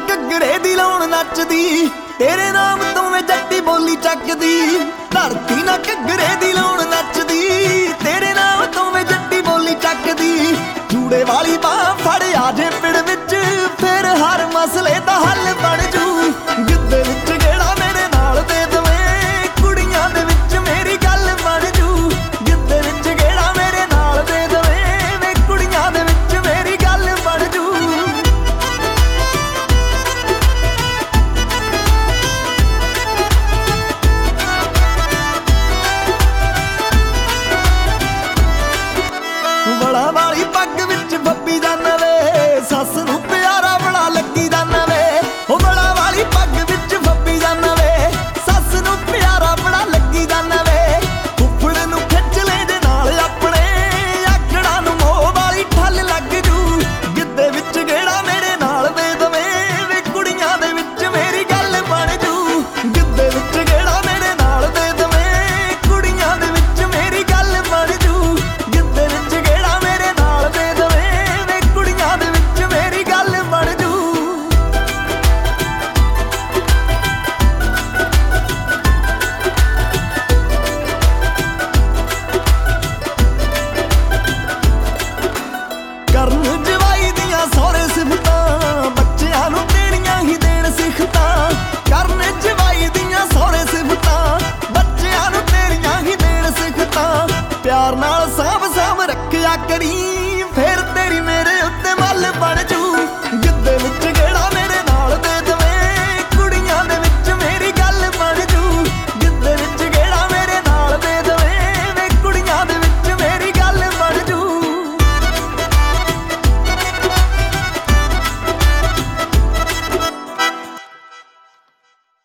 ਘੱਗਰੇ ਦੀ ਲਾਉਣ ਨੱਚਦੀ, ਤੇਰੇ ਨਾਮ ਤੋਂ ਵੇ ਜੱਟੀ ਬੋਲੀ ਚੱਕਦੀ। ਧਰਤੀ ਨਾ ਘੱਗਰੇ ਦੀ ਲਾਉਣ ਨੱਚਦੀ, ਤੇਰੇ ਨਾਮ ਤੋਂ ਵੇ ਜੱਟੀ ਬੋਲੀ ਚੱਕਦੀ। ਜੂੜੇ ਵਾਲੀ ਬਾਹ ਫੜ ਆ ਜੇ